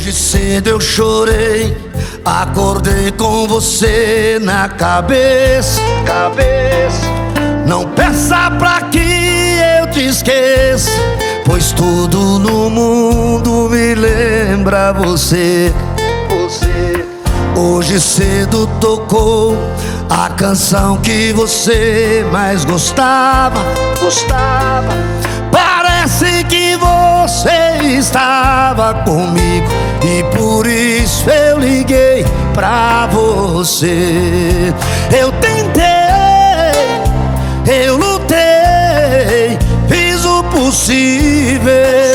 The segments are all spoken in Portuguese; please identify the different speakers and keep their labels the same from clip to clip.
Speaker 1: Hoje cedo eu chorei, acordei com você na cabeça. Não peça pra que eu te esqueça, pois tudo no mundo me lembra você. Hoje cedo tocou a canção que você mais gostava. Parece que você estava comigo e por isso eu liguei pra você. Eu tentei, eu lutei, fiz o possível,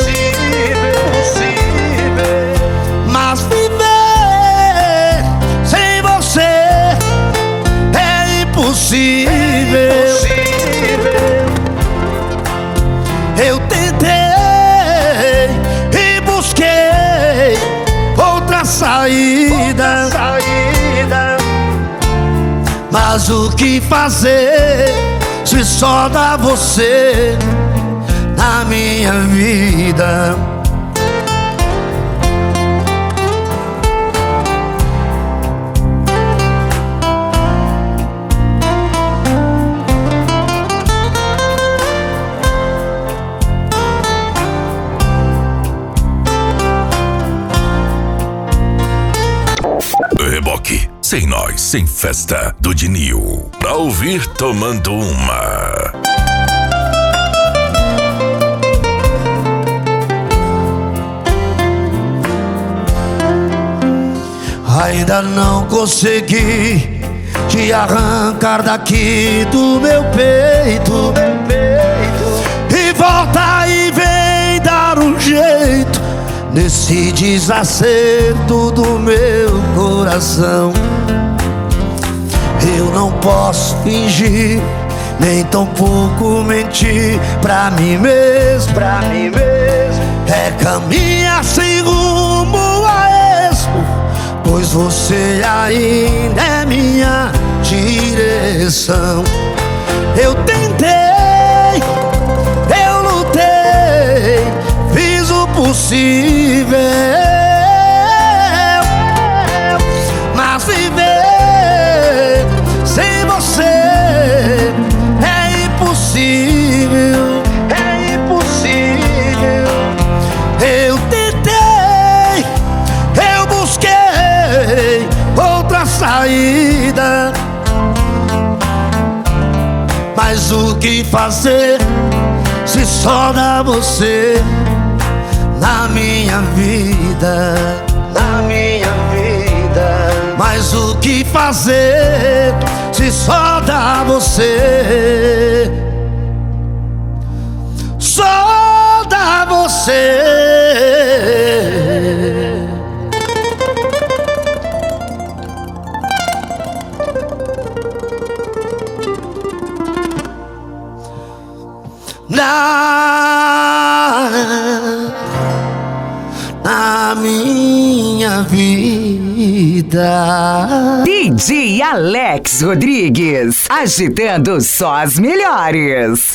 Speaker 1: mas viver sem você é impossível. Eu tentei e busquei outra saída, mas o que fazer se só dá você na minha vida?
Speaker 2: Reboque, sem nós, sem festa, do Dinil. Pra ouvir tomando uma.
Speaker 1: Ainda não consegui te arrancar daqui do meu peito, e volta e vem dar um jeito nesse desacerto do meu coração. Eu não posso fingir, nem tampouco mentir pra mim mesmo. É caminhar sem rumo a esmo, pois você ainda é minha direção. Eu tentei, eu lutei, fiz o possível, mas viver sem você é impossível. Eu tentei, eu busquei outra saída, mas o que fazer se só dá você na minha vida? Mas o que fazer se só dá você? Só dá você. Na minha vida.
Speaker 3: DJ Alex Rodrigues, agitando só as melhores.